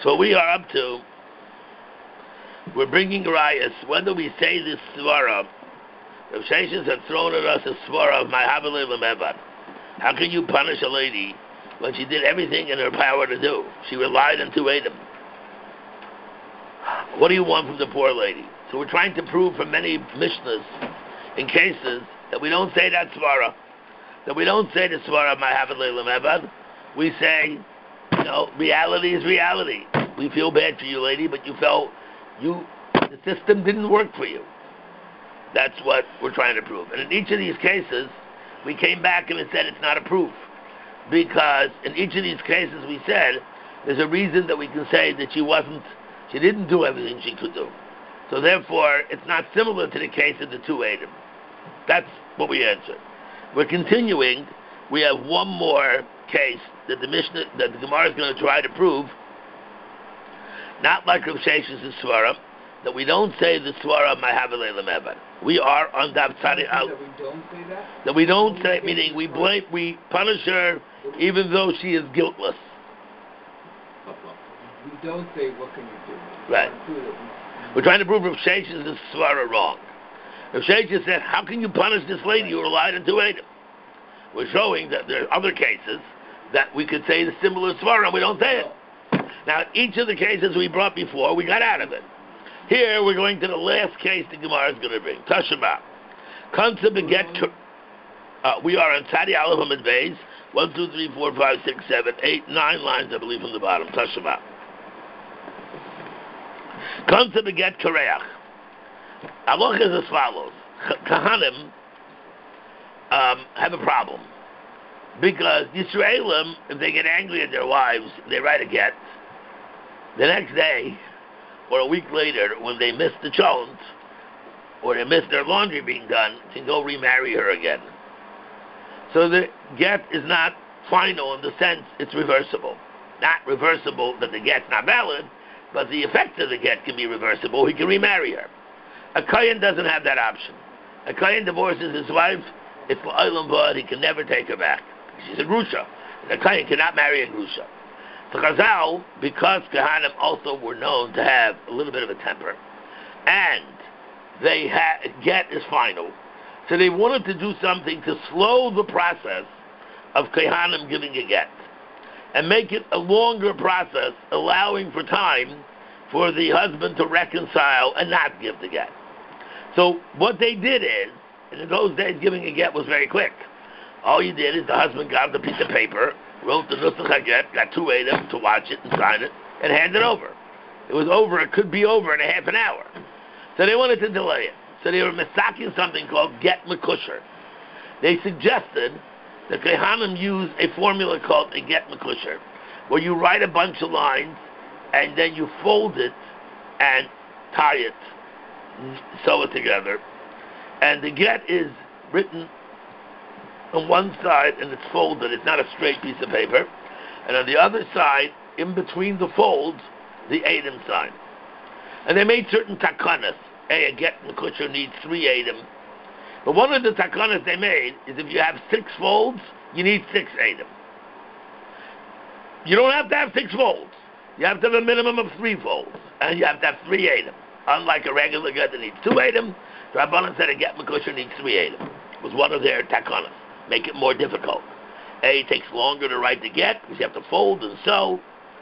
So we are up to, we're bringing rayas. When do we say this svara? Rav Sheshes had thrown at us a svara of my havelei lemevad. How can you punish a lady when she did everything in her power to do? She relied on two Edom. What do you want from the poor lady? So we're trying to prove from many Mishnahs in cases that we don't say that svara, that we don't say the svara of my havelei lemevad. We say, reality is reality. We feel bad for you, lady, but you felt the system didn't work for you. That's what we're trying to prove. And in each of these cases, we came back and said it's not a proof. Because in each of these cases we said, there's a reason that we can say that she didn't do everything she could do. So therefore, it's not similar to the case of the two Edom. That's what we answered. We're continuing. We have one more case that the Gemara is going to try to prove, not like Rav Sheshes' svara, that we don't say the svara of my havelei lemevad. We are on Daf Tzadi Al. That we don't say that? That we don't say, meaning we punish her even though she is guiltless. We don't say, what can you do? Right. We're trying to prove Rav Sheshes' svara wrong. Rav Sheshes said, how can you punish this lady who relied on two Edom? We're showing that there are other cases that we could say the similar svara and we don't say it. Now, each of the cases we brought before, we got out of it. Here, we're going to the last case the Gemara is going to bring. Tashema. Kansa beget. We are on Tzadi Aleph Hamid Beis. 1, 2, 3, 4, 5, 6, 7, 8, 9 lines, I believe, from the bottom. Tashema. Kansa beget Kareach. Aloch is as follows. Kahanim have a problem. Because Yisraelim, if they get angry at their wives, they write a get. The next day, or a week later, when they miss the cholent, or they miss their laundry being done, can go remarry her again. So the get is not final in the sense it's reversible. Not reversible that the get's not valid, but the effect of the get can be reversible. He can remarry her. A kohen doesn't have that option. A kohen divorces his wife, it's l'olam b'ad, he can never take her back. She's a grusha. A kohen cannot marry a grusha. For Chazal, because Kohanim also were known to have a little bit of a temper, and they get is final, so they wanted to do something to slow the process of Kohanim giving a get, and make it a longer process, allowing for time for the husband to reconcile and not give the get. So what they did is, and in those days giving a get was very quick. All you did is the husband got the piece of paper, wrote the Nusach HaGet, got two Edom to watch it and sign it, and hand it over. It was over, it could be over in a half an hour. So they wanted to delay it. So they were misaking something called Get Mekusher. They suggested that Kohanim use a formula called a Get Mekusher, where you write a bunch of lines, and then you fold it and tie it, sew it together. And the Get is written on one side and it's folded, it's not a straight piece of paper, and on the other side, in between the folds, the Edom sign. And they made certain takanas. A get mekusher needs 3 Edom. But one of the takanas they made is if you have 6 folds, you need 6 Edom. You don't have to have 6 folds. You have to have a minimum of 3 folds, and you have to have 3 Edom. Unlike a regular get that needs 2 Edom, Rabbanan said a get mekusher needs 3 Edom. It was one of their takanas. Make it more difficult. It takes longer to write the get because you have to fold and sew,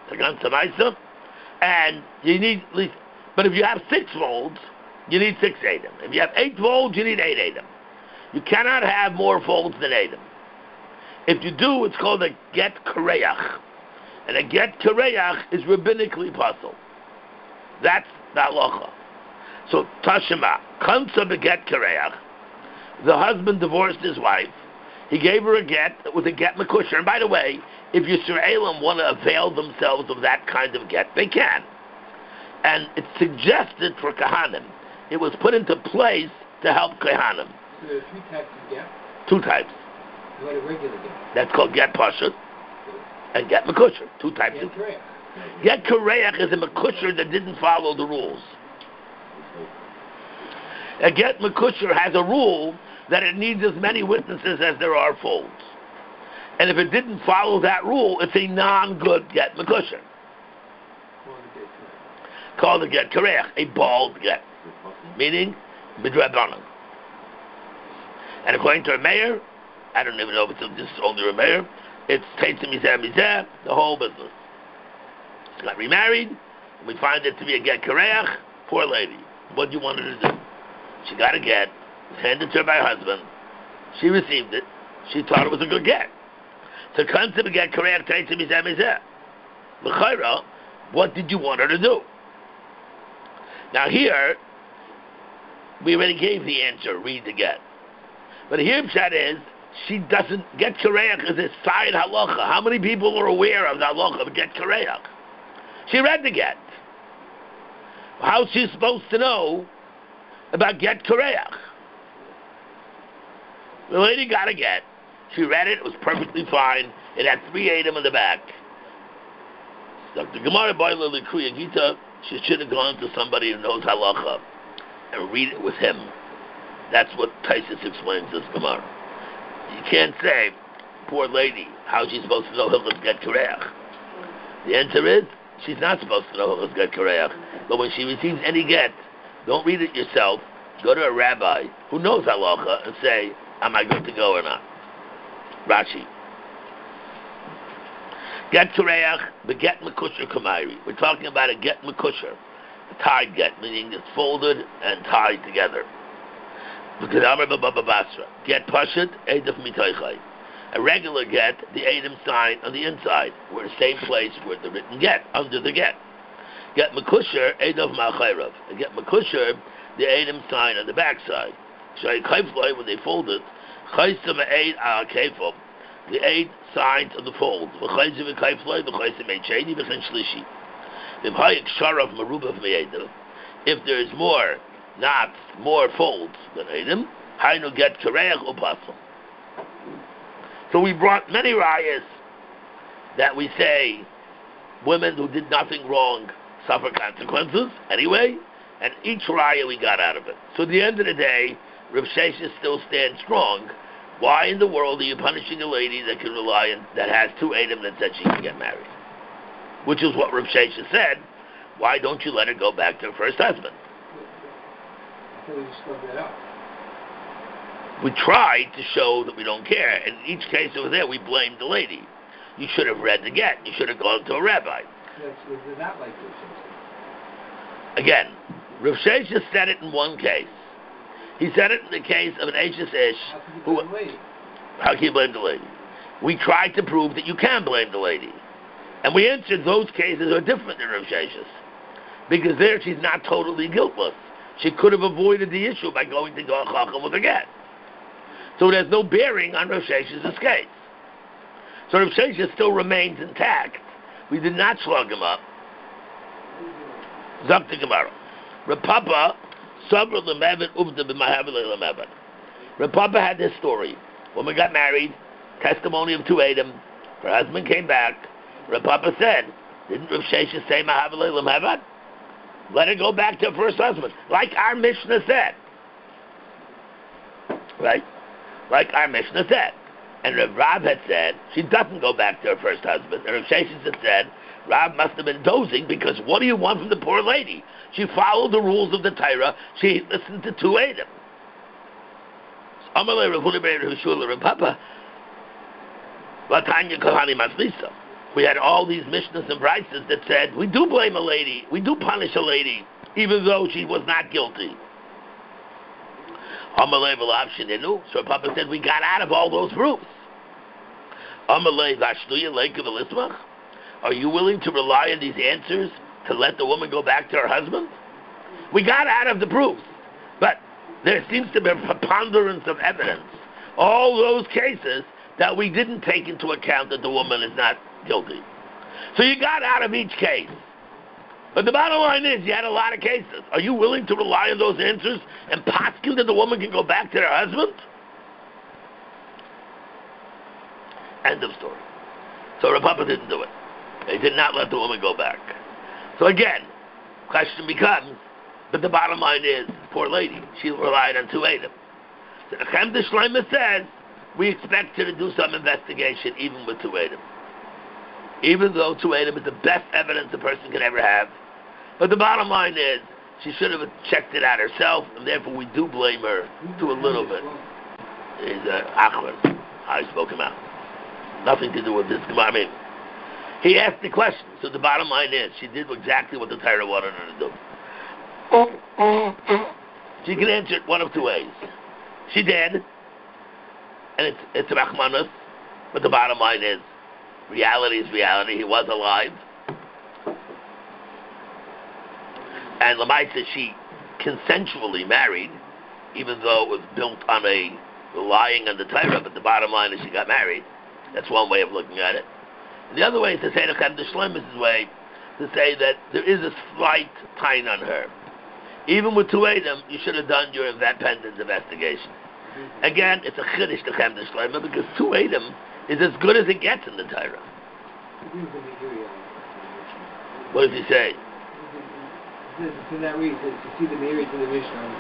and you need at least. But if you have 6 folds, you need 6 Edom. If you have 8 folds, you need 8 Edom. You cannot have more folds than Edom. If you do, it's called a get kareach, and a get kareach is rabbinically puzzled. That's the halacha. So Tashema, Kansa beget kareach. The husband divorced his wife. He gave her a get with a get mekusher. And by the way, if Yisraelim want to avail themselves of that kind of get, they can. And it's suggested for Kohanim. It was put into place to help Kohanim. So there are 3 types of get? 2 types. What a regular get? That's called get pashut and get mekusher. 2 types Get of kareach. Get kareach is a mekusher that didn't follow the rules. A get mekusher has a rule that it needs as many witnesses as there are folds. And if it didn't follow that rule, it's a non-good get mekusher. Well, called a get kareach, a bald get, meaning midrabanan. And according to a mayor, I don't even know if it's just only a mayor, it's teitza mizeh mizeh, the whole business. She got remarried, and we find it to be a get kareach. Poor lady. What do you want her to do? She got a get, handed to her by her husband. She received it. She thought it was a good get. So concept of get kareach teitza mizeh mizeh. L'chayra, what did you want her to do? Now here, we already gave the answer, read the get. But here pshat is, she doesn't get kareach as a side halacha. How many people are aware of the halacha of get kareach? She read the get. How's she supposed to know about get kareach? The lady got a get. She read it. It was perfectly fine. It had 3 eidim in the back. Dr. Gemara Boiler Likuya Gita, she should have gone to somebody who knows halacha and read it with him. That's what Taisus explains this Gemara. You can't say, poor lady, how is she supposed to know Hilchos Get Kareach? The answer is, she's not supposed to know Hilchos Get Kareach. But when she receives any get, don't read it yourself. Go to a rabbi who knows halacha and say, am I good to go or not? Rashi. Get Kareach, beget Mekusher Kamairi. We're talking about a get Mekusher, a tied get, meaning it's folded and tied together. Because Amar Baba Basra, get Pashut, Eidaf Mitoichai. A regular get, the Eidim sign on the inside, where the same place where the written get, under the get. Get Mekusher, Eidaf Ma'chairav. A get Mekusher, the Eidim sign on the backside. Shai Kaifloi, when they fold it, Chaisam Eid Keifom. The 8 signs of the fold. If there is more knots, more folds than Eidim, Hainu get Kareach Upasim. So we brought many rayas that we say women who did nothing wrong suffer consequences anyway, and each raya we got out of it. So at the end of the day, Rav Sheshes still stands strong. Why in the world are you punishing a lady that can rely on, that has 2 Eidim that said she can get married? Which is what Rav Sheshes said. Why don't you let her go back to her first husband? I thought we just spoke that up. We tried to show that we don't care. In each case over there, we blamed the lady. You should have read the get. You should have gone to a rabbi. That's not like Rav Sheshes. Again, Rav Sheshes said it in one case. He said it in the case of an Eishes Ish. How can you blame the lady? We tried to prove that you can blame the lady. And we answered those cases are different than Rav Sheshes. Because there she's not totally guiltless. She could have avoided the issue by going to go Chacham with a get. So there's no bearing on Rav Sheshes' case. So Rav Sheshes still remains intact. We did not slug him up. Zakti Gemara. Rav Papa Rav Papa had this story. Woman got married, testimony of 2 Eidim. Her husband came back. Rav Papa said, didn't Rav Sheshes say Mahavalei Lamavad? Let her go back to her first husband. Like our Mishnah said. Right? Like our Mishnah said. And Rav had said, she doesn't go back to her first husband. And Rav Sheshes had said, Rav must have been dozing because what do you want from the poor lady? She followed the rules of the Torah. She listened to 2 Eidim. Amalei Rav Huna Rav Shula Rav Papa. Latanya Kohani Maslisa. We had all these Mishnahs and Brises that said, we do blame a lady, we do punish a lady, even though she was not guilty. Amalei V'lav Shinenu. So Papa said, we got out of all those proofs. Amalei Vashnuya Leikum Elismach. Are you willing to rely on these answers to let the woman go back to her husband? We got out of the proofs, but there seems to be a preponderance of evidence. All those cases that we didn't take into account that the woman is not guilty. So you got out of each case. But the bottom line is, you had a lot of cases. Are you willing to rely on those answers and poskin that the woman can go back to her husband? End of story. So Rav Papa didn't do it. They did not let the woman go back. So again, question becomes, but the bottom line is, poor lady, she relied on 2 Eidim. So the Chem de Shloimeh says, we expect her to do some investigation even with 2 Eidim. Even though 2 Eidim is the best evidence a person can ever have, But the bottom line is, she should have checked it out herself, and therefore we do blame her to a little bit. Is Achron. I spoke him out. Nothing to do with this. I mean, he asked the question. So the bottom line is, she did exactly what the Torah wanted her to do. She can answer it one of two ways. She did, and it's a Rachmanus, but the bottom line is, reality is reality. He was alive. And Lamaisa, she consensually married, even though it was built on relying on the Torah, but the bottom line is she got married. That's one way of looking at it. And the other way is to say, the Shlemis' way, to say that there is a slight tine on her. Even with two Edom, you should have done your independent investigation. Again, it's a chiddush to Chem Shleima, because two Edom is as good as it gets in the Torah. What does he say? For that reason, to see the marriage in the Mishnah on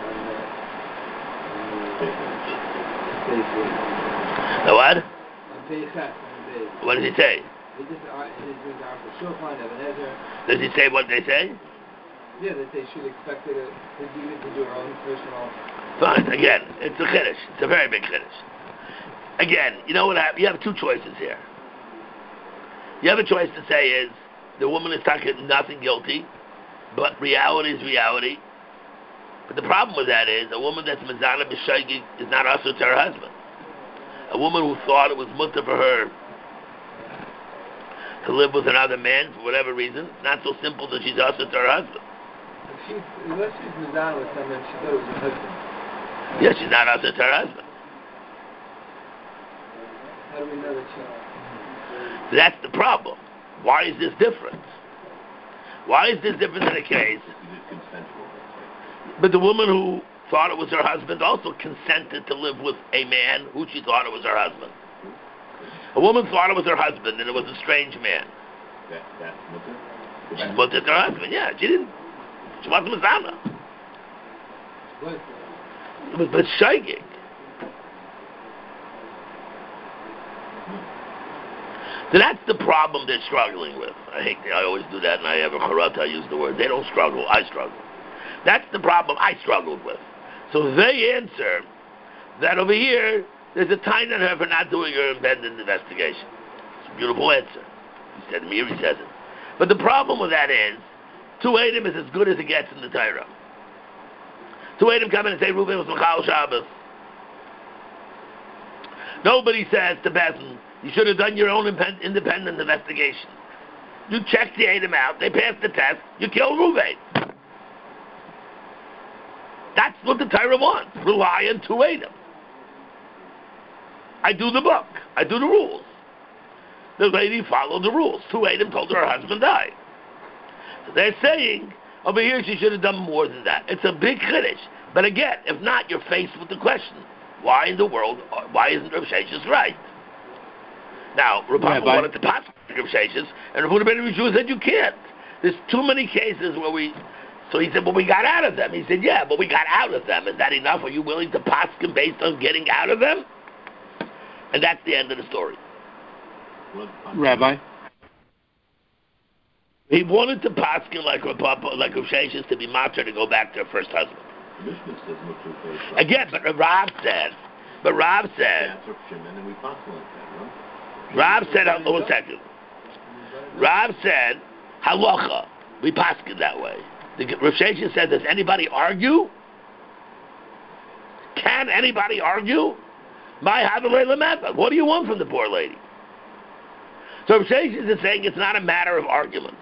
the what? On Peichet. What does he say? He just Shulchan, Ebenezer. Does he say what they say? Yeah, that they should expect her to do her own personal. Fine. Again, it's a chiddush. It's a very big chiddush. Again, you know what happened? You have two choices here. You have a choice to say is the woman is talking nothing guilty, but reality is reality. But the problem with that is a woman that's mezana b'shaygig is not also to her husband. A woman who thought it was mutter for her to live with another man for whatever reason, it's not so simple that she's also to her husband. Unless she's mezana with someone she thought was her husband. Yes, she's not also to her husband. How do we know that she? That's the problem. Why is this different? Why is this different in a case? But the woman who thought it was her husband also consented to live with a man who she thought it was her husband. A woman thought it was her husband and it was a strange man. That's mutter? She's mutter to her husband, yeah. She wasn't Mazana. It was shaygig. So that's the problem they're struggling with. I always do that, and I have a charata, I use the word. They don't struggle, I struggle. That's the problem I struggled with. So they answer that over here, there's a time on her for not doing her independent investigation. It's a beautiful answer. He said, Miri says it. But the problem with that is, two Edom is as good as it gets in the Torah. Two Edom come in and say, Reuben was Machal Shabbos. Nobody says to Bezin, you should have done your own independent investigation. You checked the Edom out, they passed the test, you killed Reuven. That's what the Torah wants. Rely on two Edom. I do the book. I do the rules. The lady followed the rules. Two Edom told her husband died. So they're saying, over here she should have done more than that. It's a big chiddush. But again, if not, you're faced with the question, why in the world, why isn't Rav Sheshes right? Now, Rav Papa wanted to pass Rav Sheshes, and Rav Ben Rishua said you can't. There's too many cases where so he said, well, we got out of them. He said, yeah, but we got out of them. Is that enough? Are you willing to pass him based on getting out of them? And that's the end of the story. Rabbi? He wanted to pass him like Rav Sheshes to be matzah to go back to her first husband. Again, but Rav said, one second. Rav said, halacha, we pass it that way. Rav Sheshes said, does anybody argue? Can anybody argue? What do you want from the poor lady? So Rav Sheshes is saying it's not a matter of argument.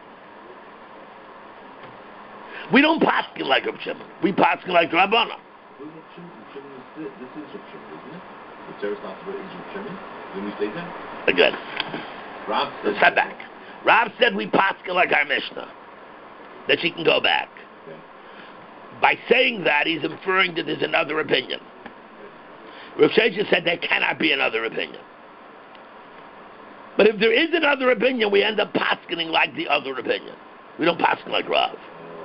We don't paskin like Rav Shimon. We paskin like Rabbana. This is Rav Shimon, isn't it? The Torah's not about Rav Shimon. Didn't we say that? Again. Rav said. Let's head back. Rav said we paskin like our Mishnah. That she can go back. Okay. By saying that, he's inferring that there's another opinion. Rav Sheshes said there cannot be another opinion. But if there is another opinion, we end up paskining like the other opinion. We don't paskin like Rav.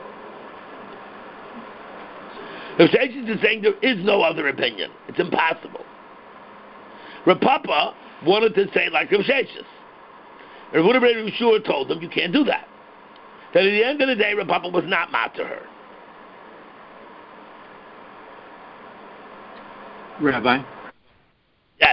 Rav Sheshes is saying there is no other opinion. It's impossible. Rav Papa wanted to say like Rav Sheshes. Rav Ben Rishua told him you can't do that. That at the end of the day, Rav Papa was not mad to her. Rabbi? Yes.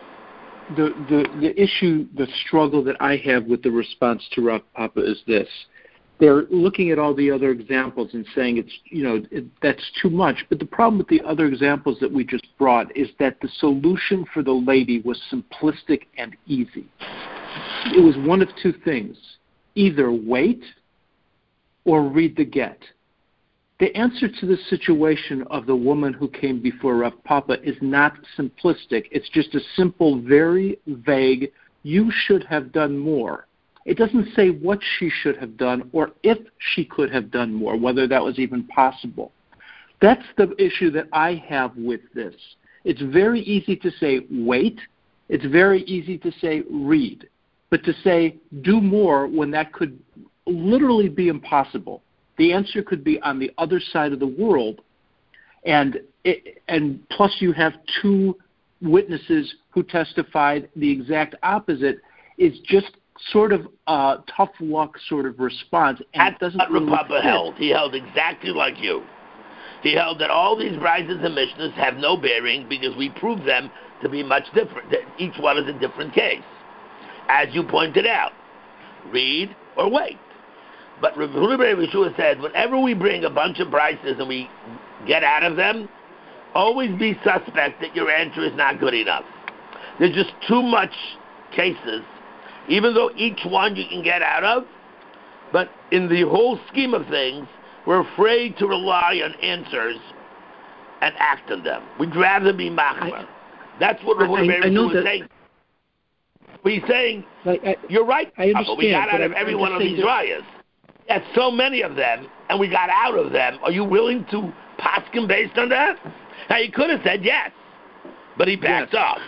The issue, the struggle that I have with the response to Rav Papa is this. They're looking at all the other examples and saying that's too much. But the problem with the other examples that we just brought is that the solution for the lady was simplistic and easy. It was one of two things. Either wait or read the get. The answer to the situation of the woman who came before Rav Papa is not simplistic. It's just a simple, very vague, you should have done more. It doesn't say what she should have done or if she could have done more, whether that was even possible. That's the issue that I have with this. It's very easy to say wait. It's very easy to say read. But to say do more when that could literally be impossible. The answer could be on the other side of the world. And plus you have two witnesses who testified the exact opposite. Is just sort of a tough luck sort of response. And that's what Rav Papa held. He held exactly like you. He held that all these brides and Mishnahs have no bearing because we proved them to be much different. That each one is a different case. As you pointed out, read or wait. But Rav Yeshua said, whenever we bring a bunch of brises and we get out of them, always be suspect that your answer is not good enough. There's just too much cases, even though each one you can get out of, but in the whole scheme of things, we're afraid to rely on answers and act on them. We'd rather be machmer. That's what Rav Yeshua was saying. He's saying, you're right, I understand, we got out of every one of these rayas. Yes, so many of them, and we got out of them. Are you willing to paskin based on that? Now, he could have said yes, but he backed off.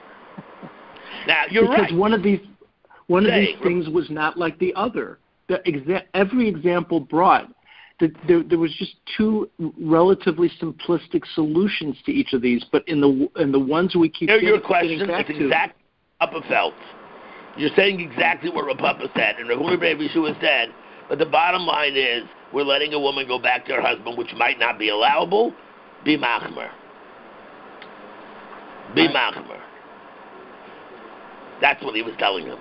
Now, you're right. Because one of these things was not like the other. Every example brought, there was just two relatively simplistic solutions to each of these, but in the ones we keep your question is exactly what Papa felt. You're saying exactly what Rav Papa said, and Rav Yeshua said, but the bottom line is, we're letting a woman go back to her husband, which might not be allowable. Be machmer. Be machmer. That's what he was telling him.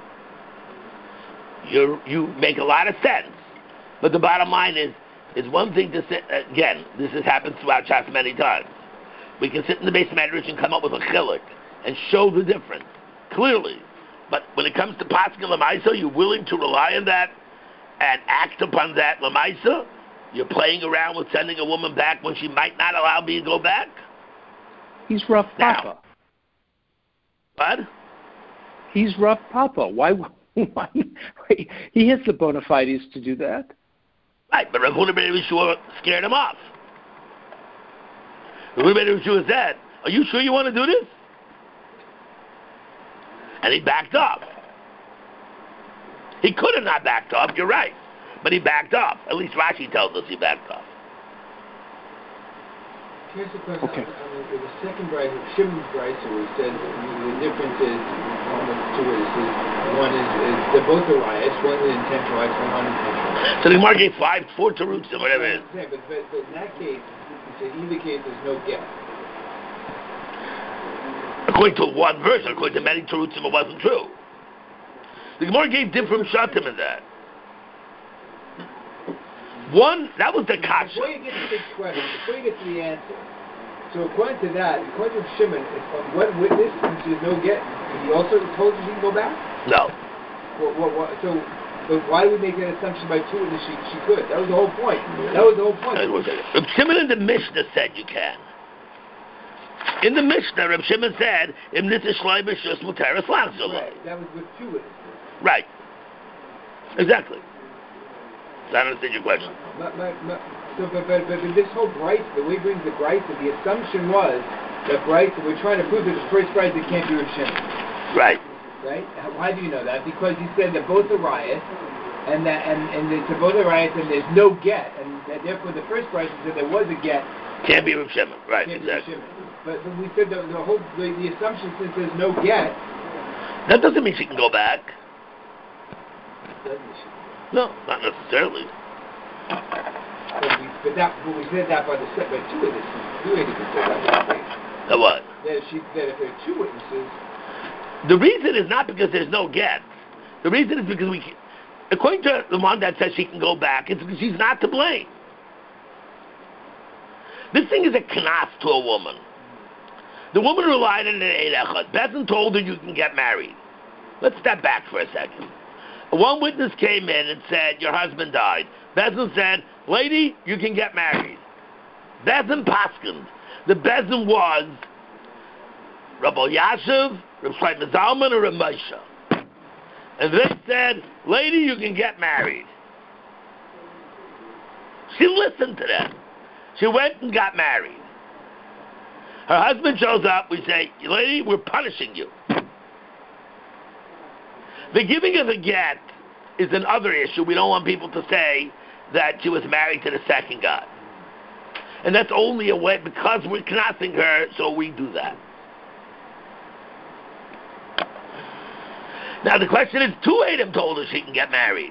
You make a lot of sense, but the bottom line is, it's one thing to sit, again, this has happened throughout Shas many times. We can sit in the base medrash and come up with a chilik and show the difference, clearly. But when it comes to Paskin Lamaisa, you're willing to rely on that and act upon that Lamaisa? You're playing around with sending a woman back when she might not allow me to go back? He's Rav Papa. What? He's Rav Papa. Why? He has the bona fides to do that. Right, but Rav Yeshua scared him off. Rav Yeshua said, are you sure you want to do this? And he backed off. He could have not backed off, you're right. But he backed off. At least Rashi tells us he backed off. Here's the question. Okay. The second bride, Shimon's bride, so we said the difference is almost two witnesses. One is they're both are riots. One is intentional riots, one unintentional. So the Gemara gave 4 teruts or whatever it is. Yeah, but in that case, in either case, there's no get. According to one verse, according to many teruts, it wasn't true. The Gemara gave different shatim in that. One, that was the kasha. Before you get to the question, before you get to the answer, so according to that, according to Shimon, if on one witness there's no get, he also told you she can go back? No. But why do we make that assumption by two witnesses she could? That was the whole point. That was the whole point. Reb Shimon in the Mishnah said you can. In the Mishnah, Reb Shimon said, Im nitz shloi b'shus muteres lachzoloi. Right, that was with two witnesses. Right. Exactly. So I don't understand your question. But this whole Bryce, the way he brings the Bryce, the assumption was that Bryce, we're trying to prove that the first Bryce, it can't be Reb Shimon. Right. Right? Why do you know that? Because he said that both are riots, and it's both are riots, and there's no get, and therefore the first Bryce said there was a get. Can't be Reb Shimon. Right, exactly. But we said the assumption since there's no get. That doesn't mean she can go back. doesn't she? No, not necessarily. But we said that by two witnesses. You already said that by the case. The what? That if there are two witnesses. The reason is not because there's no get. The reason is because according to the one that says she can go back, it's because she's not to blame. This thing is a knas to a woman. The woman relied on an Eid Echad. Bezin told her you can get married. Let's step back for a second. One witness came in and said, your husband died. Bezin said, lady, you can get married. Bezin paskined. The Bezin was Rabbi Yashiv, Rabbi Shlomo Zalman, or Rabbi Moshe. And they said, lady, you can get married. She listened to them. She went and got married. Her husband shows up, we say, lady, we're punishing you. The giving of a get is another issue. We don't want people to say that she was married to the second guy. And that's only a way, because we're knocking her, so we do that. Now the question is, two Adam told her she can get married.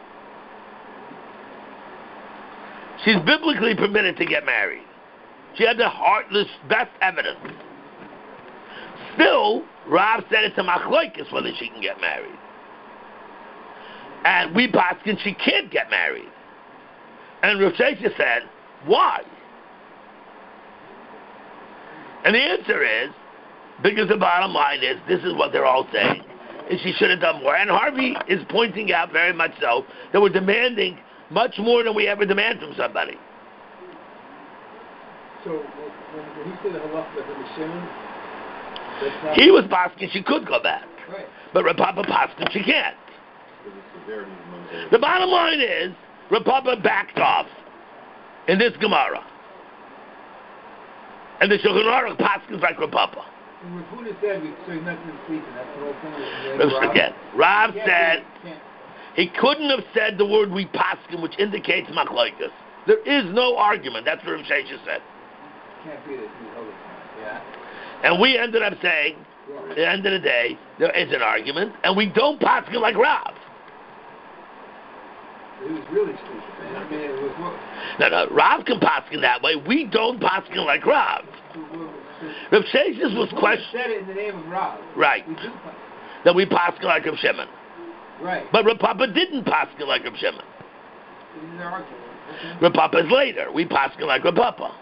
She's biblically permitted to get married. She had the heartless best evidence. Still, Rav said it's a machloikis whether she can get married. And we paskin she can't get married. And Rav Shesha said, why? And the answer is, because the bottom line is, this is what they're all saying, is she should have done more. And Harvey is pointing out very much so that we're demanding much more than we ever demand from somebody. So when he said the halacha of the Shimon, he was paskin she could go back. Right. But Rav Papa paskin she can't. The bottom line is, Rav Papa backed off in this Gemara. And the Shulchan Aruch paskins like Rav Papa. And Rav Huna said, so he's not going to sleep, and that's the whole thing. Again, Rav said, he couldn't have said the word we paskin, which indicates machlokes. There is no argument. That's what Rav Shesha said. Can't be this. Yeah. And we ended up saying, at the end of the day, there is an argument, and we don't paskin like Rav. It was really stupid, man. I mean, it was... No, Rav can paskin that way. We don't paskin like Rav. Rav Sheshes was questioned. Said it in the name of Rav. Right. We do paskin. That we paskin like Rav Shimon. Right. But Rav Papa didn't paskin like Rav Shimon. This is their argument. Okay. Rav Papa's later. We paskin like Rav Papa.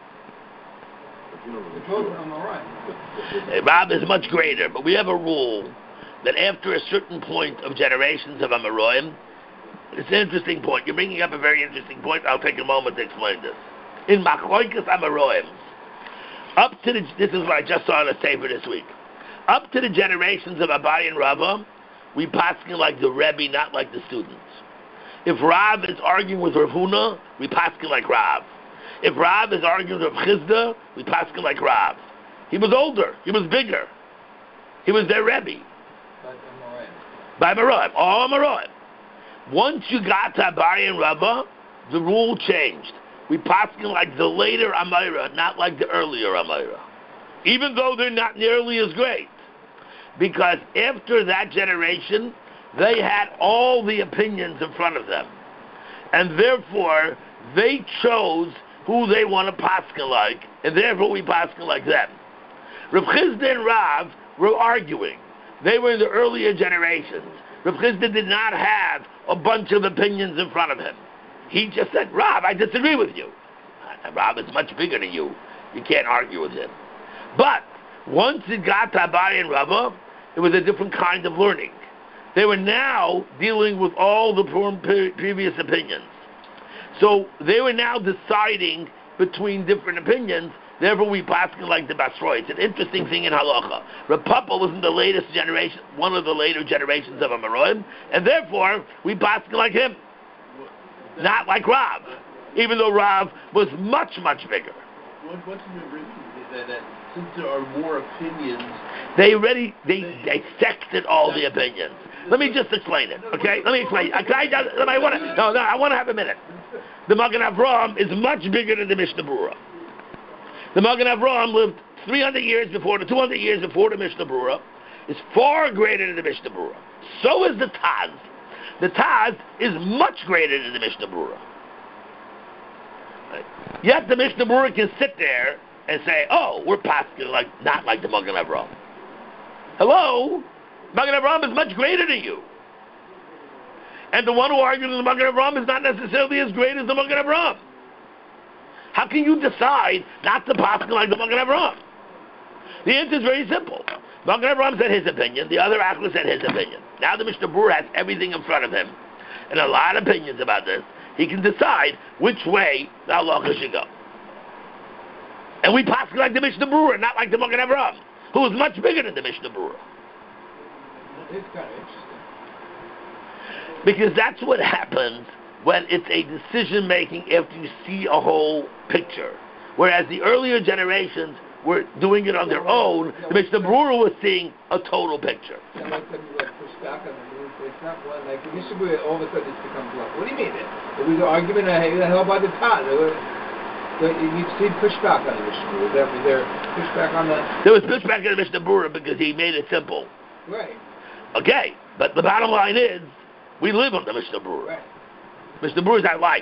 Rav is much greater, but we have a rule that after a certain point of generations of Amoraim, it's an interesting point. You're bringing up a very interesting point. I'll take a moment to explain this. In Machloikas Amoraim, this is what I just saw in a Sefer this week. Up to the generations of Abai and Rava, we paskin like the Rebbe, not like the students. If Rav is arguing with Rav Huna, we paskin like Rav. If Rav is arguing with Rav Chizda, we paskin like Rav. He was older. He was bigger. He was their Rebbe. By Amoraim. All Amoraim. Once you got to Abai and Rava, the rule changed. We paskin like the later Amira, not like the earlier Amira. Even though they're not nearly as great. Because after that generation, they had all the opinions in front of them. And therefore, they chose who they want to paskin like, and therefore we paskin like them. Rav Chizda and Rav were arguing. They were in the earlier generations. Rav Chizda did not have a bunch of opinions in front of him. He just said, Rav, I disagree with you. Rav is much bigger than you. You can't argue with him. But once it got to Abai and Rava, it was a different kind of learning. They were now dealing with all the previous opinions. So they were now deciding between different opinions. Therefore, we paskin like the Basroi. It's an interesting thing in halacha. Rav Papa was in the latest generation, one of the later generations of Amoraim, and therefore we paskin like him, not like Rav, even though Rav was much, much bigger. What's the reason is that since there are more opinions, they dissected all the opinions. Let me just explain it, okay? Let me explain. I want to have a minute. The Magen Avraham is much bigger than the Mishnah Berurah. The Magen Avraham lived 300 years before, 200 years before the Mishnah Berurah, is far greater than the Mishnah Berurah. So is the Taz. The Taz is much greater than the Mishnah Berurah. Right? Yet the Mishnah Berurah can sit there and say, "Oh, we're passing like not like the Magen Avraham." Hello, Magen Avraham is much greater than you, and the one who argues with the Magen Avraham is not necessarily as great as the Magen Avraham. How can you decide not to pass like the Magen Avraham? The answer is very simple. Magen Avraham said his opinion. The other Akla said his opinion. Now the Mishnah Berurah has everything in front of him, and a lot of opinions about this. He can decide which way the halacha should go. And we pass like the Mishnah Berurah, not like the Magen Avraham, who is much bigger than the Mishnah Berurah. It's kind of interesting. Because that's what happens when it's a decision-making after you see a whole picture. Whereas the earlier generations were doing it on their own, the Mishnah Berurah was seeing a total picture. Yeah, like when you push back on the move, it's not one, like the Mishnah Berurah, all of a sudden it's become bluff. What do you mean? There was an argument, how about the Taz? You see pushback on the Mishnah Berurah. Was there pushback on the... There was pushback on the Mishnah Berurah because he made it simple. Right. Okay, but the bottom line is, we live on the Mishnah Berurah. Right. Mishnah Berurah is our life.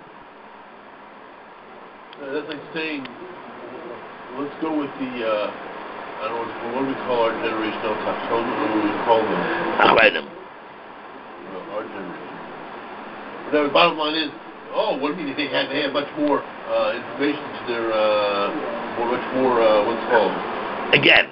That's like saying, let's go with the, I don't know, what do we call our generation now? What do we call them? Achreidim. Our generation. But the bottom line is, what do you mean they have much more information to their, much more, what's it called? Again,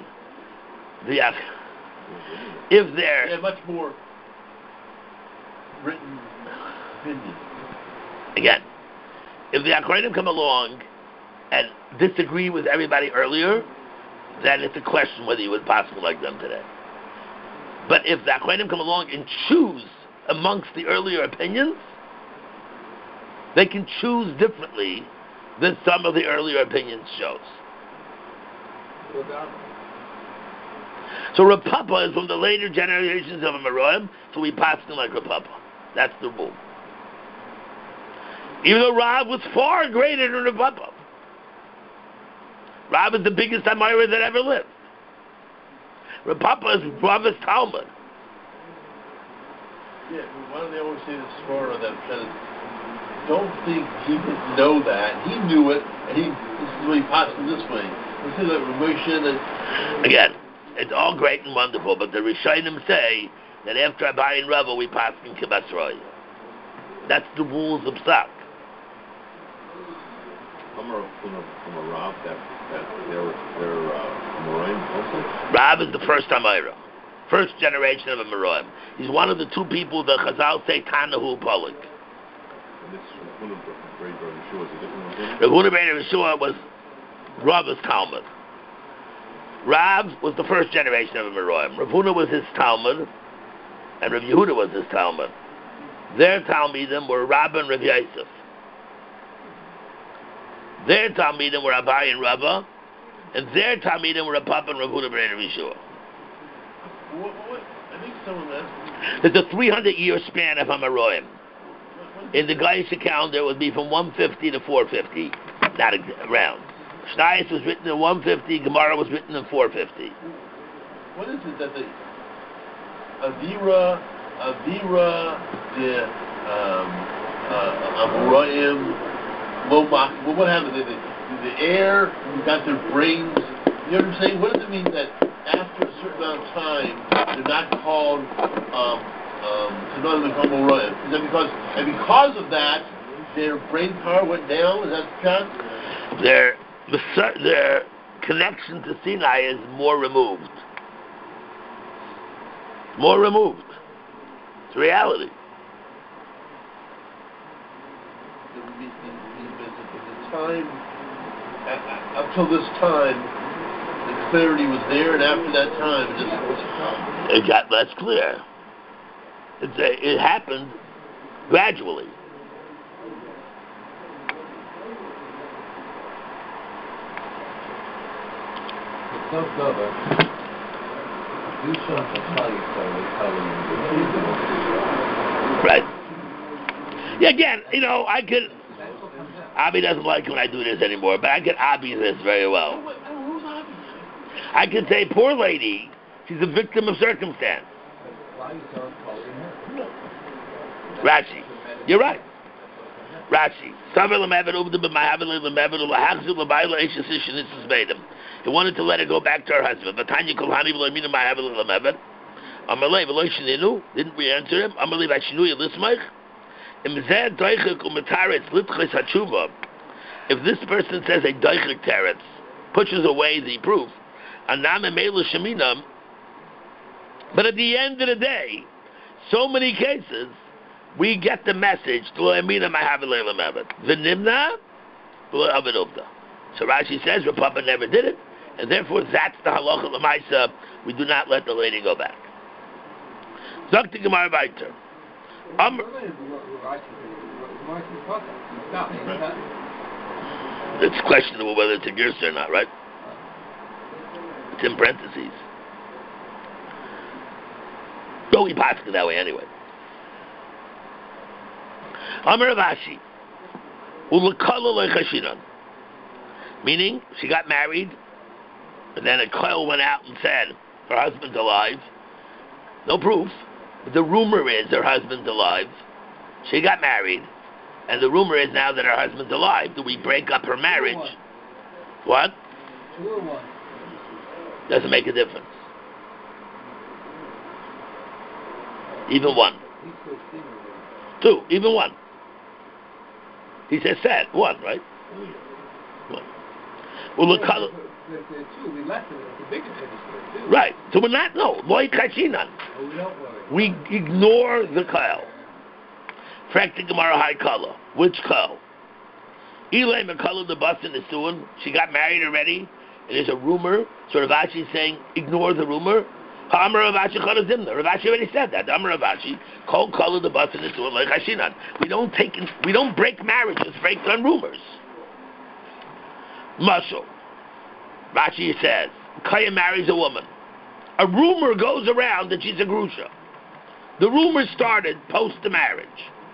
if they're... Yeah, much more written opinion. Again, if the Achreidim come along and disagree with everybody earlier, then it's a question whether you would possibly like them today. But if the Achreidim come along and choose amongst the earlier opinions, they can choose differently than some of the earlier opinions shows. So Rav Papa is from the later generations of Amoraim, so we pass him like Rav Papa. That's the rule. Even though Rav was far greater than Rav Papa. Rav is the biggest Amora that ever lived. Rav Papa is Rav's Talmud. Yeah, why don't they always say this Svara that says, don't think he didn't know that. He knew it, and this is the way he passed it this way. Let's say that Ramosha that... Again, it's all great and wonderful, but the Rishonim say that after Abai and Rava, we pass in Kibbutz Roy. That's the rules of Psak. From a Rav that they're Amoraim also? Rav is the first Amora. First generation of Amoraim. He's one of the two people that Chazal say Tanahu Polik. And this Rav Huna Brei Rav Yeshua is a different one? Rav Huna Brei Rav Yeshua was Rav's Talmud. Rav was the first generation of Amoraim. Rav Huna was his Talmud, and Rav Yehuda was his Talmud. Their Talmidim were Rabbah and Rav Yosef. Their Talmidim were Abai and Rava, and their Talmidim were Rav Papa and Rav Huna Brei Rav Yeshua. What? I think someone asked... There's a 300-year span of Amoraim. In the Gaisha calendar, it would be from 150 to 450, not around. Shnayos was written in 150, Gemara was written in 450. What is it that the Avira, the Amoraim, Lomach, what happened? The air got their brains. You know what I'm saying? What does it mean that after a certain amount of time, they're not called Amoraim? Is that because of that, their brain power went down? Is that the case? Their connection to Sinai is more removed. More removed. It's reality. The time, up till this time, the clarity was there, and after that time, That's clear. It happened gradually. Right. Yeah, again, I could... Abi doesn't like when I do this anymore, but I could Abi this very well. I could say, poor lady, she's a victim of circumstance. Rashi. You're right. Rashi. He wanted to let her go back to her husband. Didn't we answer him? If this person says a doichik teretz, pushes away the proof, but at the end of the day, so many cases, we get the message, so Rashi says, Papa never did it, and therefore that's the halacha l'maisa. We do not let the lady go back. Dr. Gemara Weiter. It's questionable whether it's a girsa or not, right? It's in parentheses. So we pass it that way anyway. Amar Ravashi, ulekala lechashinan, meaning she got married, and then a koil went out and said her husband's alive. No proof, but the rumor is her husband's alive. She got married, and the rumor is now that her husband's alive. Do we break up her marriage? What? 2 or 1? Doesn't make a difference. Even 1. 2, even 1. He said 1, right? 1. Well, look how. We left it. It's a bigger finish. Right. So we're not. No. Loy kachinan. We ignore the kal. Frakti Gemara high kala. Which kal? Ilay Makala the bus in the suan. She got married already. And there's a rumor. So Ravashi is saying, ignore the rumor. Amar Ravashi Charazimna. Ravashi already said that. Amar Ravashi, Kol Kala the bus in the suan like Hashinan. We don't break marriages based on rumors. Mashal. Rashi says, Kaya marries a woman. A rumor goes around that she's a grusha. The rumor started post the marriage.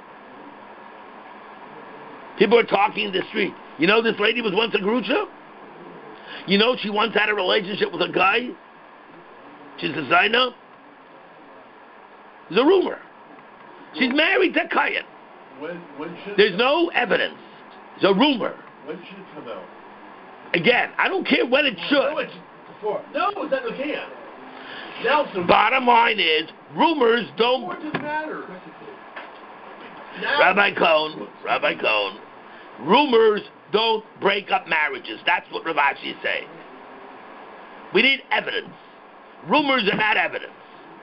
People are talking in the street. You know this lady was once a grusha? You know she once had a relationship with a guy? She's a Zaina? There's a rumor. She's married to Kayan. There's no evidence. It's a rumor. When should it come out? Again, I don't care when it should. No, it's not okay. Now, bottom line is, rumors don't. What does it matter? Rabbi Cohn, rumors don't break up marriages. That's what Ravashi is saying. We need evidence. Rumors are not evidence.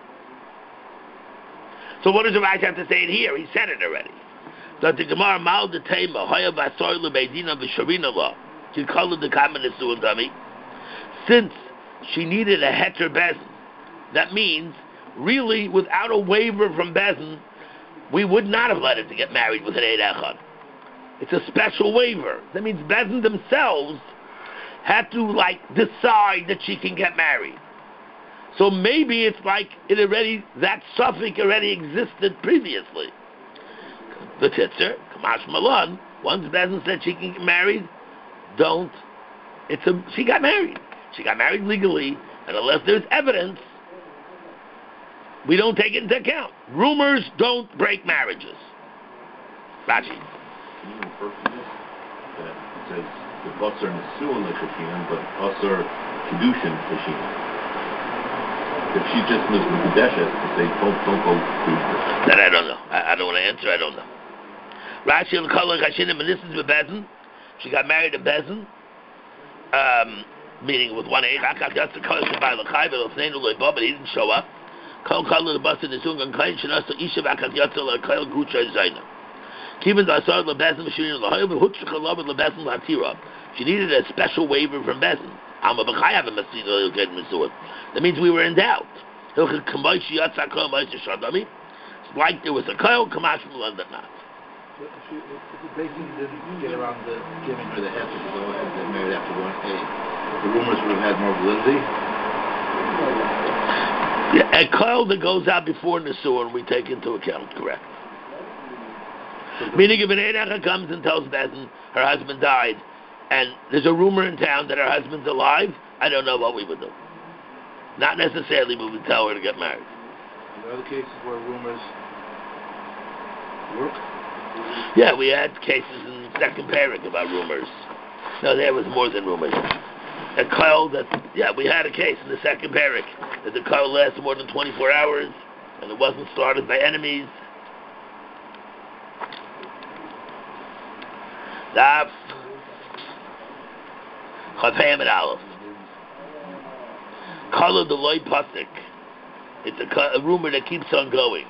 So what does Ravashi have to say in here? He said it already. That the Gemara mal the tema haya vasoy lebeidina v'sharina law. She called it the common dummy. Since she needed a heter bezin, that means really without a waiver from bezin, we would not have let her to get married with an Eid Echad. It's a special waiver. That means bezin themselves had to decide that she can get married. So maybe it's like that suffix already existed previously. The titzer, Kamash Malan, once bezin said she can get married, she got married. She got married legally, and unless there's evidence, we don't take it into account. Rumors don't break marriages. Rashi. Even the first one that it says the butts are nesuin l'chashinan, but us are kedushin l'chashinan. If she just was mekudeshes, to say don't go to that I don't know. I don't want to answer. I don't know. Rashi l'kol l'chashinan, and this is with bezin. She got married to bezin, meaning with one age. But he didn't show up. Kol kol the bus in the sungan kain shenasu isha v'akat yatzel l'kol gucha zayna. Kivin d'asar lebezin v'shirin l'hoyev v'hutzich l'lav lebezin l'hatira. She needed a special waiver from bezin. Alma b'chayav v'masina l'ged misuot. That means we were in doubt. Hilchik kamay shiyatza kol ma'aseh shadami. Like there was a kol kamash mulan that not. If the Basin didn't get around to giving her the head to go ahead and get married after 1A, the rumors would have had more validity? Yeah, a coil that goes out before Nisuan we take into account, correct. Meaning if an Eidach comes and tells Bezin her husband died, and there's a rumor in town that her husband's alive, I don't know what we would do. Not necessarily we would tell her to get married. In other cases where rumors Work? Yeah, we had cases in second parak about rumors. No, there was more than rumors. A call that, yeah, we had a case in the second parak that the call lasted more than 24 hours and it wasn't started by enemies. Daf Chafayim and Aleph. Kala the loy pasik. It's a rumor that keeps on going.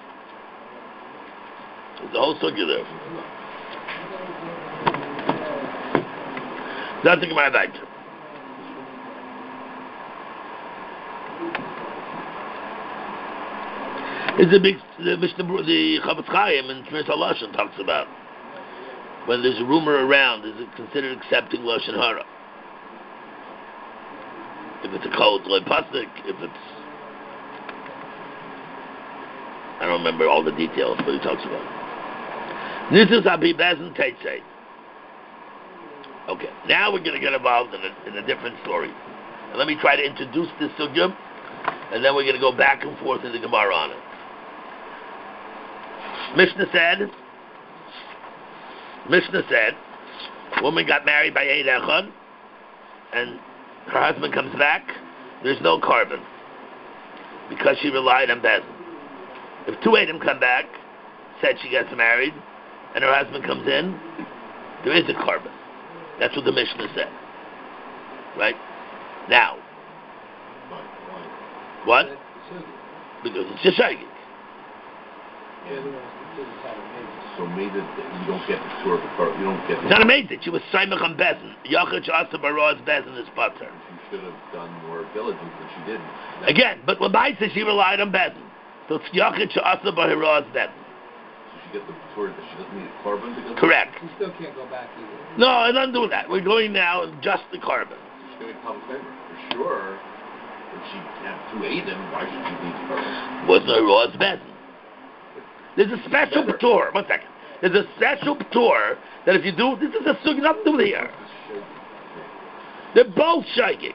There's a whole sugya there. Nothing about that. It's a big the Chavetz Chaim and Shmiras HaLashon talks about when there's a rumor around, is it considered accepting Lashon Hara? If it's a cold loy pasik, if it's, I don't remember all the details, but he talks about it. Nisus Abi Bezin Teitzei. Okay, now we're going to get involved in a different story. And let me try to introduce this sugya, and then we're going to go back and forth in the Gemara on it. Mishnah said, woman got married by Eid Echad, and her husband comes back, there's no carbon, because she relied on Bezin. If two Eidim come back, said she gets married, and her husband comes in, there is a carbon. That's what the Mishnah said. Right? Now. What? Because it's a shaygik. So made it that you don't get the sort of part. You don't get. It's not amazing. She was Saimach on Bezin. Yachach Asa Baraz Bezin is Pater. She should have done more diligence, and she didn't. Again, but Labai says she relied on Bezin. So it's Yachach Asa Baraz Bezin. So she gets the sort that she doesn't need a carbon because. Correct. She still can't go back either. No, I don't do that. We're going now just the carbon. She's going to public favor for sure. If she had two Eidim, why should she need carbon? Wasn't a Roz Bezin. There's a special p'tur. 1 second. There's a special p'tur that if you do, this is a sugi, nothing to do with here. They're both shaygik.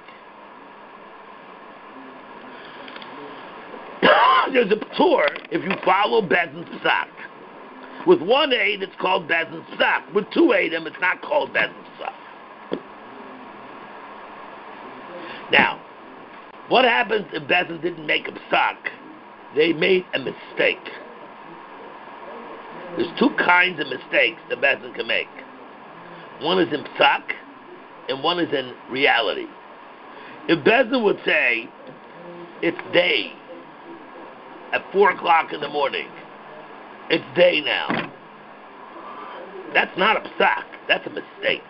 There's a p'tur if you follow Bezin's psak. With one aid, it's called Bezin's psak. With two aidim, it's not called Bezin's psak. Now, what happens if Bezin didn't make a psak? They made a mistake. There's two kinds of mistakes that Bezin can make. One is in psak, and one is in reality. If Bezin would say, it's day, at 4 o'clock in the morning, it's day now, that's not a psak, that's a mistake.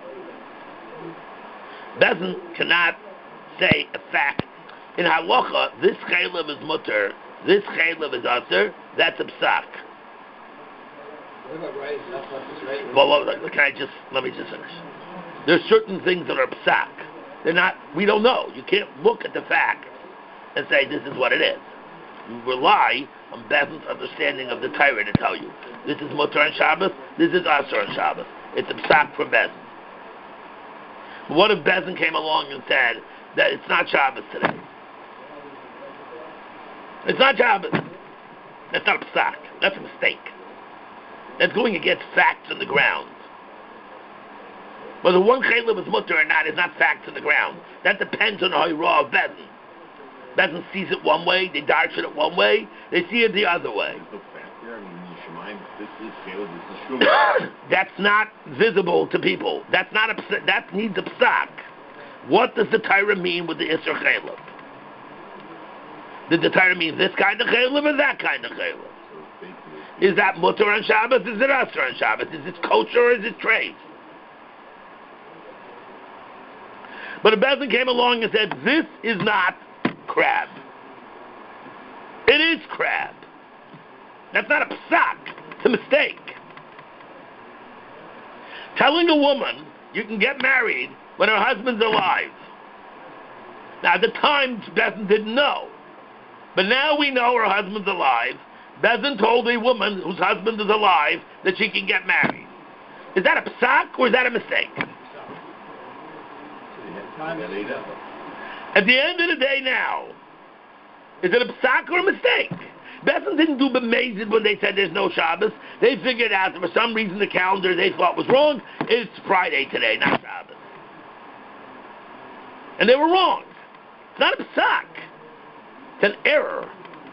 Bezin cannot say a fact. In halacha, this chaylev is mutter, this chaylev is aser, that's a psak. What about right? That's not just right. Well, let me just finish. There's certain things that are psak. They're not, we don't know. You can't look at the fact and say this is what it is. You rely on Bezin's understanding of the Torah to tell you. This is mutter on Shabbos, this is aser on Shabbos. It's a psak from Bezin. But what if Bezin came along and said that it's not Shabbos today? It's not Shabbos. That's not a psak. That's a mistake. That's going against facts in the ground. Whether one chaylev is mutter or not is not facts in the ground. That depends on the hayra of Bezin. Bezin sees it one way, they darshan it one way, they see it the other way. There's no fact there. I mean, Yishmaim, this is chaylev, this is shumah. That's not visible to people. That's not a. That needs a psak. What does the Torah mean with the Isser chaylev? Did the Torah mean this kind of chaylev or that kind of chaylev? Is that mutter on Shabbos? Is it aser on Shabbos? Is it kosher or is it treif? But a Bezin came along and said, this is not crab. It is crab. That's not a psak. It's a mistake. Telling a woman you can get married when her husband's alive. Now, at the time, Bezin didn't know. But now we know her husband's alive. Bezin told a woman whose husband is alive that she can get married. Is that a psak or is that a mistake? At the end of the day now, is it a psak or a mistake? Bezin didn't do b'mezid when they said there's no Shabbos. They figured out that for some reason the calendar they thought was wrong. It's Friday today, not Shabbos. And they were wrong. It's not a psak. It's an error.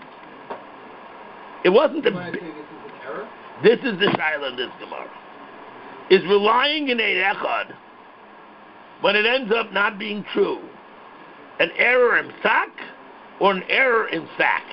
It wasn't You want to say this is an error? This is the shaila in this Gemara. Is relying in Eid Echad when it ends up not being true an error in psak or an error in fact?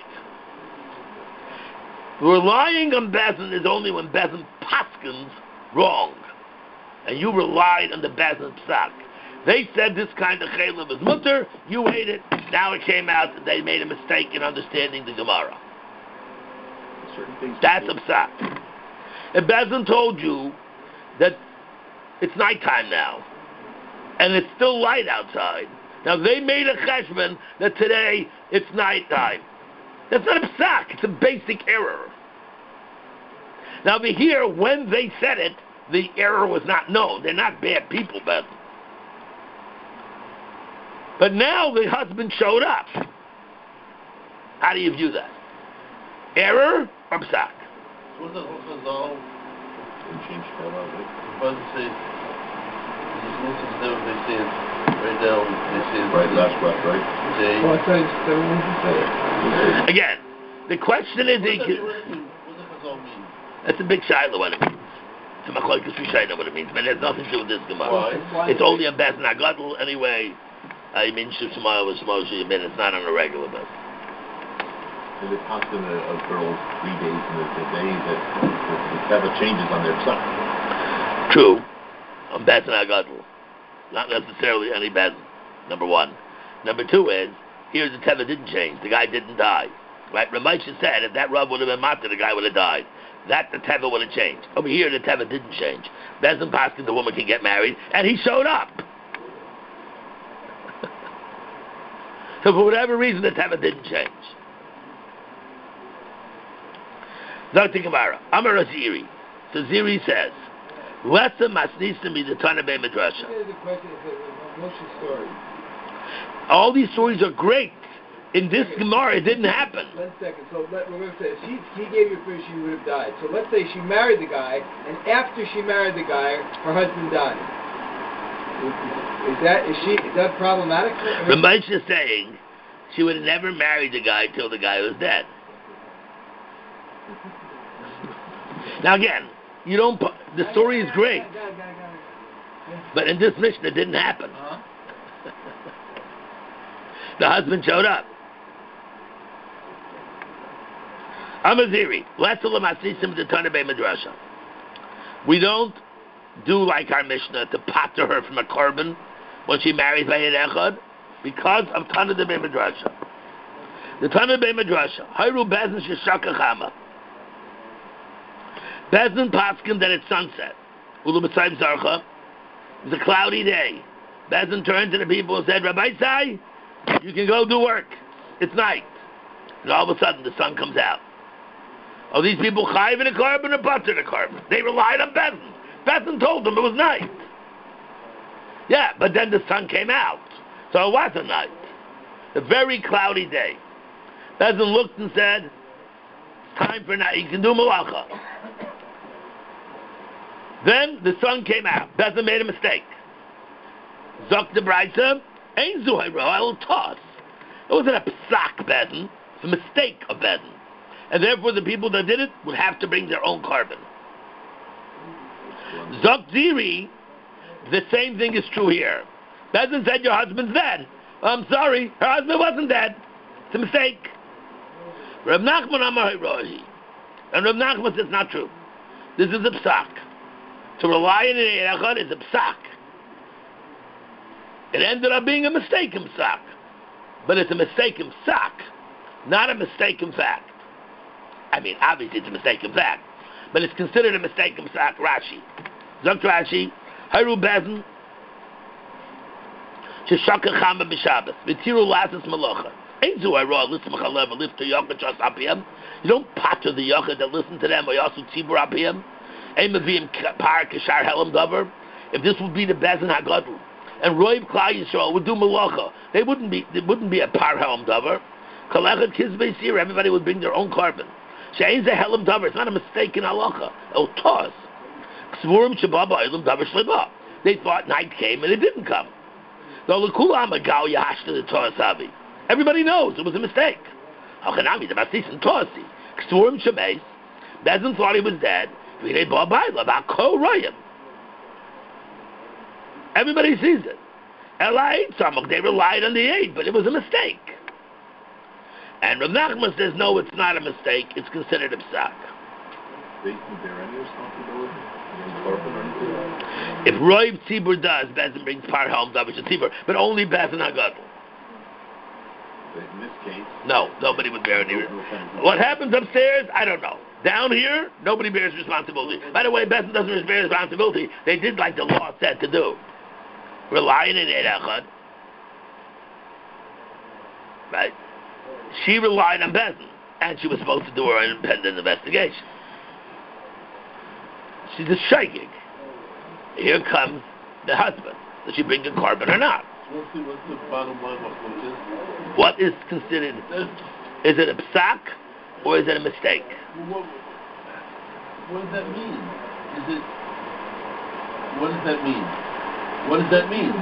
Relying on Bezin is only when Bezin paskins wrong, and you relied on the Bezin psak. They said this kind of chaylev is mutter, you ate it, now it came out that they made a mistake in understanding the Gemara. Certain things. That's a psak. If Bezin told you that it's nighttime now, and it's still light outside, now they made a cheshbon that today it's nighttime. That's not a psak, it's a basic error. Now over here, when they said it, the error was not known. They're not bad people, Bezin. But now the husband showed up. How do you view that? Error or psak? So what does Chazal And change that out, right? doesn't say? These Muslims never they say it right now. They say it Right, last breath, right? They. Well, I thought they wanted to say it. Again, the question is... What does Chazal mean? That's a big shiloh what it means. It's a machlokes we know what it means, but it has nothing to do with this Gemara. Why? It's only a Bezin HaGadol anyway. I mean, Shemaya was Moshe, it's not on a regular Bezin. Is it constant a girl 3 days in the day that the teva changes on their psak? True. On Bezin HaGadol. Not necessarily any Bezin, number one. Number two is, here the teva didn't change. The guy didn't die. Right? Ramesha said if that Rav would have been matzah, the guy would have died. That the teva would have changed. Over here, the teva didn't change. Bezin Paskin, the woman can get married, and he showed up. So for whatever reason, the teva didn't change. Dr. Gemara, Amar Ziri. So Ziri says, Lessa masnisim is the Tana Bei Midrasha. Here's the question: is Moshe's story? All these stories are great. In this Gemara, it didn't happen. 1 second. So we're going to say, if he gave you first, she would have died. So let's say she married the guy, and after she married the guy, her husband died. Is that problematic? Ramesh is saying she would have never married the guy till the guy was dead. Now again, you don't. The story is great, but in this mission, it didn't happen. The husband showed up. Amaziri, we don't do like our Mishnah to pater her from a korban when she marries by an echad because of Tana de Bei Midrasha. The Tana Bei Midrasha, Hayru Bezin Sheshaka Chama. Bezin paskin that it's sunset. Ulu B'tzayim Zarcha. It was a cloudy day. Bezin turned to the people and said, Rabbi Sai, you can go do work. It's night. And all of a sudden the sun comes out. Are these people chayiv in a korban or pater in a korban? They relied on Bezin. Bezin told them it was night. Yeah, but then the sun came out. So it wasn't night. A very cloudy day. Bezin looked and said, it's time for night. You can do malacha. Then the sun came out. Bezin made a mistake. Zok the Braisa, Ein Zuhayro, I'll toss. It wasn't a psak Bezin. It's a mistake of Bezin. And therefore the people that did it would have to bring their own korban. Zok Ziri, the same thing is true here. Bezin said your husband's dead. I'm sorry, her husband wasn't dead. It's a mistake. Rav Nachman Amar Hirohi. And Rav Nachman says it's not true. This is a psak. To rely on an echad is a psak. It ended up being a mistake in psak. But it's a mistake in psak, not a mistake in fact. I mean, obviously it's a mistake in fact, but it's considered a mistake in psak. Rashi. Zok Rashi, Hayru Bezin, Sheshaka Chama B'Shabbos, V'tiru Lasas Malacha. Ain't Zu Hara, listen Mechalev, lift to Yochad Shas Apiyam. You don't pater the Yochad that listen to them, or Yasu Tzibur Apiyam. Ein Meviyim Par Kishar Helam Davar. If this would be the Bezin HaGadol, and Roiv Klal Yisrael would do Malacha, it wouldn't be a Par Helam Davar. Kalechad Kizbei Sir, everybody would bring their own carbon. She'ein Ze Helam Davar, it's not a mistake in halacha. It'll toss. Ksvurim Shababa Elam Davar Shleiba. They thought night came and it didn't come. Everybody knows it was a mistake. Hachanami the Basis and Tosi. Ksvurim Shemeis. Bezin thought he was dead. Everybody sees it. They relied on the aid, but it was a mistake. And Rav Nachman says, no, it's not a mistake. It's considered a psak. They bear any responsibility? If Roiv Tzibur does, Bezin brings par home, Davish and Tzibur, but only Bezin HaGadol. In this case, no, nobody would bear any. What happens upstairs, I don't know. Down here, nobody bears responsibility. By the way, Bezin doesn't bear responsibility. They did like the law said to do. Relying in Eid Echad. Right? She relied on Bezin, and she was supposed to do her independent investigation. She's a shaygig. Here comes the husband. Does she bring a carbon or not? What's the bottom line of what is considered? Is it a psak or is it a mistake? What does that mean? What does that mean? What does that mean?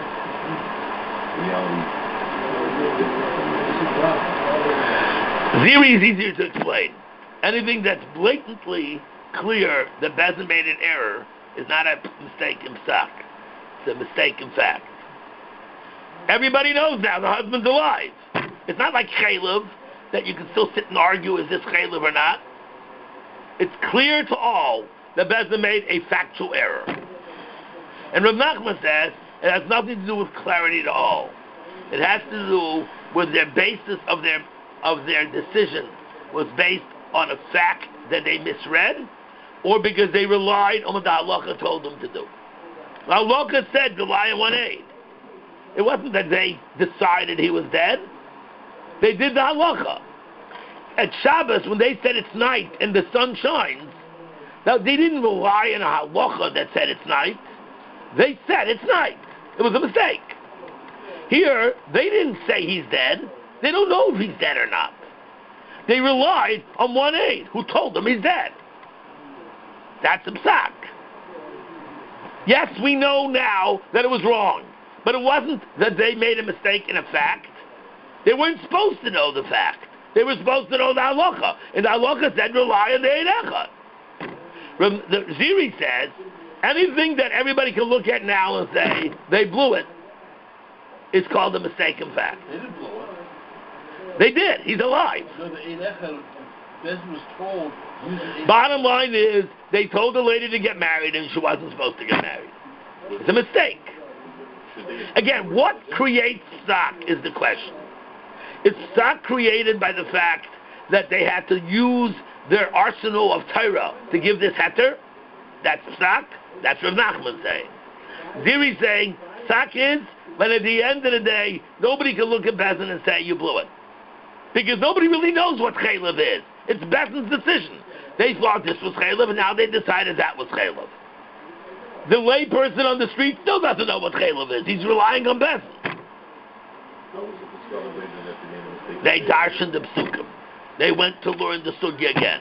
Ziri is easier to explain. Anything that's blatantly clear that Bezin made an error is not a mistake in psak. It's a mistake in fact. Everybody knows now the husband's alive. It's not like chaylev that you can still sit and argue, is this chaylev or not? It's clear to all that Bezin made a factual error. And Rav Nachman says it has nothing to do with clarity at all. It has to do with their basis of their decision was based on a fact that they misread, or because they relied on what the halacha told them to do. The halacha said rely on one aid. It wasn't that they decided he was dead. They did the halacha. At Shabbos, when they said it's night and the sun shines, now they didn't rely on a halacha that said it's night. They said it's night. It was a mistake. Here, they didn't say he's dead. They don't know if he's dead or not. They relied on one aide who told them he's dead. That's a psak. Yes, we know now that it was wrong. But it wasn't that they made a mistake in a fact. They weren't supposed to know the fact. They were supposed to know the halacha. And the halacha said, rely on the Eid Echad. The Ziri says, anything that everybody can look at now and say, they blew it, is called a mistake in fact. They didn't blow it. They did. He's alive. No, the Eid Echad, Bezin was told, bottom line is, they told the lady to get married and she wasn't supposed to get married. It's a mistake. Again, what creates stock is the question. It's stock created by the fact that they had to use their arsenal of Torah to give this heter. That's stock. That's Rav Nachman saying. Ziri saying stock is, but at the end of the day, nobody can look at Bezin and say you blew it, because nobody really knows what chaylev is. It's Bezin's decision. They thought this was chaylev, and now they decided that was chaylev. The lay person on the street still doesn't know what chaylev is. He's relying on Bezin. They darshan the psukim. They went to learn the sugya again.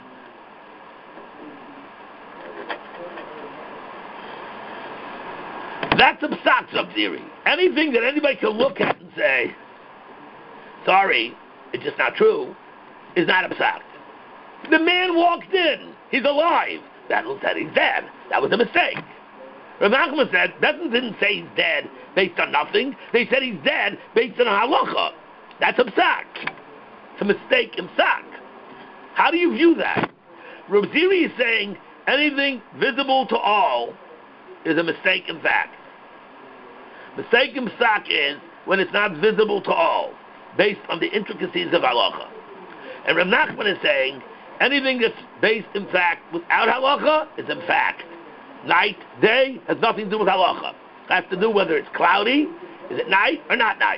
That's a psak theory. Anything that anybody can look at and say, sorry, it's just not true, is not a psak. The man walked in. He's alive. That said he's dead. That was a mistake. Rav Nachman said, Bezin didn't say he's dead based on nothing. They said he's dead based on a halacha. That's a psak. It's a mistake in psak. How do you view that? Rav Ziri is saying anything visible to all is a mistake in fact. Mistake in psak is when it's not visible to all, based on the intricacies of halacha. And Rav Nachman is saying anything that's based in fact without halacha is in fact. Night, day, has nothing to do with halacha. It has to do whether it's cloudy, is it night or not night.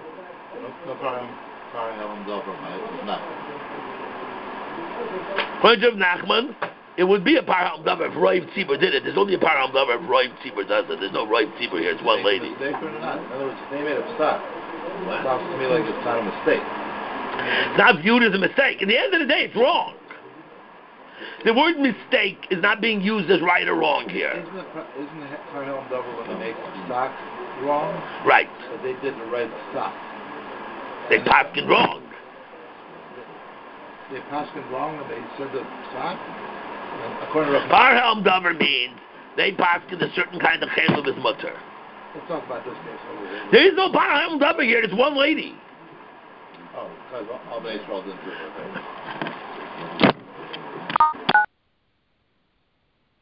According to Rav Nachman, it would be a parham davar if Roiv Tzibur did it. There's only a parham davar if Roiv Tzibur does it. There's no Roiv Tzibur here. It's one lady. Mistake or not? In other words, if they made a psak, it sounds to me like it's not a mistake. It's not viewed as a mistake. At the end of the day, it's wrong. The word mistake is not being used as right or wrong here. Isn't Harhelm Dover when they make the stock wrong? Right. But they did the right stock. They paskin wrong. They paskin wrong when they said the stock? According to Harhelm Dover means they paskin a certain kind of chaylev is mutter. Let's talk about this case over here. There is no Harhelm Dover here. It's one lady. Oh, because all Israel didn't do it.